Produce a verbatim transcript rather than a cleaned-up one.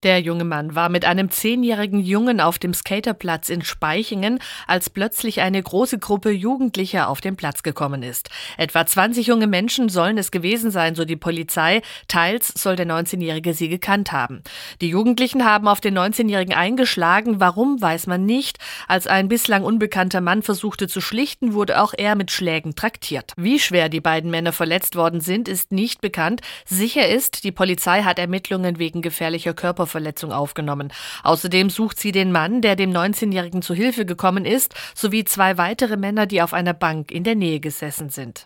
Der junge Mann war mit einem zehnjährigen Jungen auf dem Skaterplatz in Spaichingen, als plötzlich eine große Gruppe Jugendlicher auf den Platz gekommen ist. Etwa zwanzig junge Menschen sollen es gewesen sein, so die Polizei. Teils soll der neunzehnjährige sie gekannt haben. Die Jugendlichen haben auf den neunzehnjährigen eingeschlagen. Warum, weiß man nicht. Als ein bislang unbekannter Mann versuchte zu schlichten, wurde auch er mit Schlägen traktiert. Wie schwer die beiden Männer verletzt worden sind, ist nicht bekannt. Sicher ist, die Polizei hat Ermittlungen wegen gefährlicher Körperverletzung aufgenommen. Außerdem sucht sie den Mann, der dem neunzehnjährigen zu Hilfe gekommen ist, sowie zwei weitere Männer, die auf einer Bank in der Nähe gesessen sind.